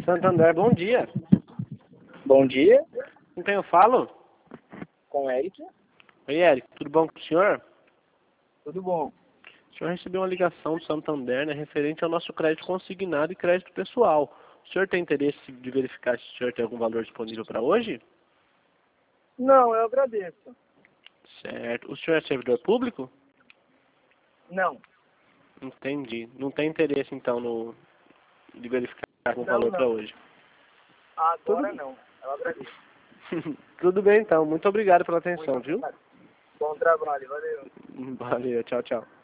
Santander, bom dia. Bom dia, Com quem eu falo? com Eric. Oi, Eric, tudo bom com o senhor? Tudo bom? O senhor recebeu uma ligação do Santander, né, referente ao nosso crédito consignado e crédito pessoal. O senhor tem interesse de verificar se o senhor tem algum valor disponível para hoje? Não, eu agradeço. Certo. O senhor é servidor público? Não, Entendi. Não tem interesse, então, de verificar algum não, valor para não. hoje? Agora não. Eu agradeço. Tudo bem, então. Muito obrigado pela atenção, viu? Bom trabalho, valeu. Valeu, tchau, tchau.